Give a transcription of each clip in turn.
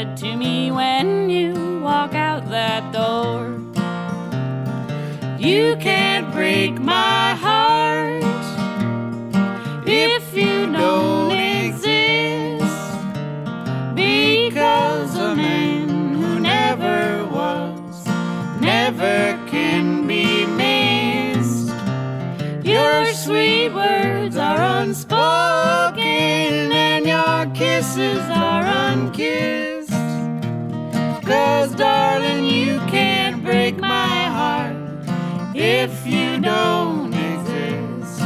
said to me when you walk out that door. You can't break my heart if you don't exist, because a man who never was never can be missed. Your sweet words are unspoken and your kisses are unkissed. 'Cause darling, you can't break my heart if you don't exist.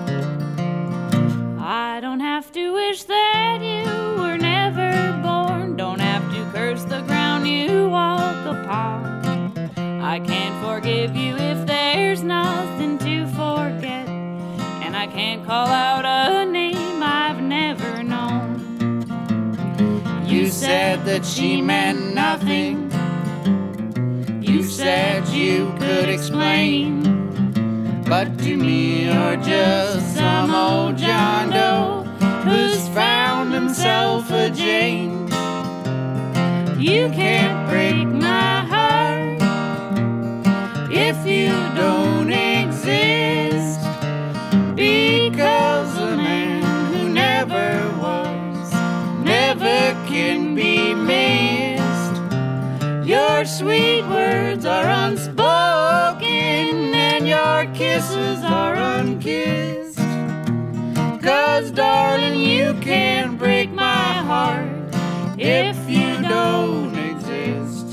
I don't have to wish that you were never born, don't have to curse the ground you walk upon. I can't forgive you if there's nothing to forget, and I can't call out a name I've never known. You said that she meant nothing, you said you could explain, but to me you're just some old John Doe who's found himself a Jane. You can't break my heart if you don't exist, because a man who never was never can be missed. Your sweet words are unspoken and your kisses are unkissed. 'Cause darling, you can't break my heart if you don't exist.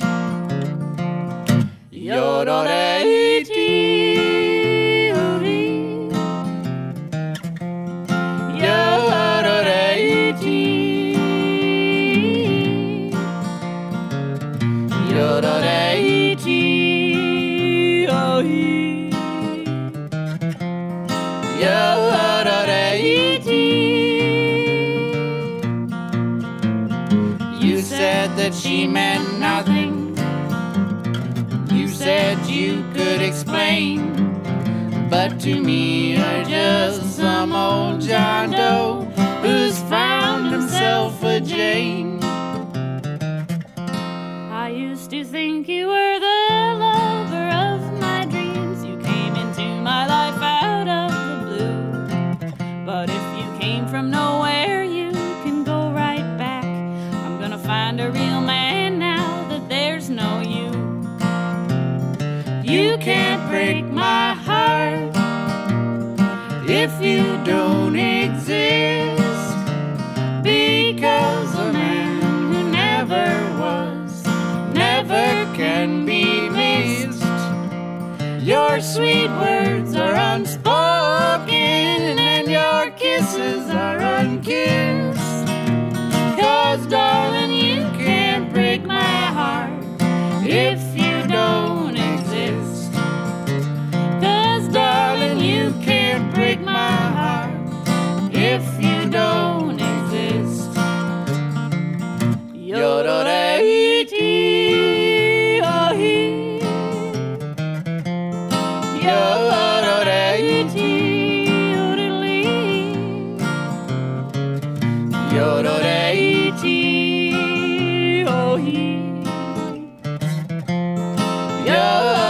You said that she meant nothing, you said you could explain, but to me you're just some old John Doe who's found himself a Jane. I used to think you were the lover of my dreams. You came into my life out of the blue, but if you came from nowhere, you can go right back. I'm gonna find a real man now that there's no you. You can't break my heart if you don't exist, because a man who never was never can be missed. Your sweet words are unspoken and your kisses are unkissed. 'Cause darling, you can't break my heart if you don't exist. 'Cause darling, you can't break my heart if you don't exist. Yodo-de-iti, oh-hee. Yodo-de-iti, oh-diddly. Yodo-de-iti, oh-hee. Yodo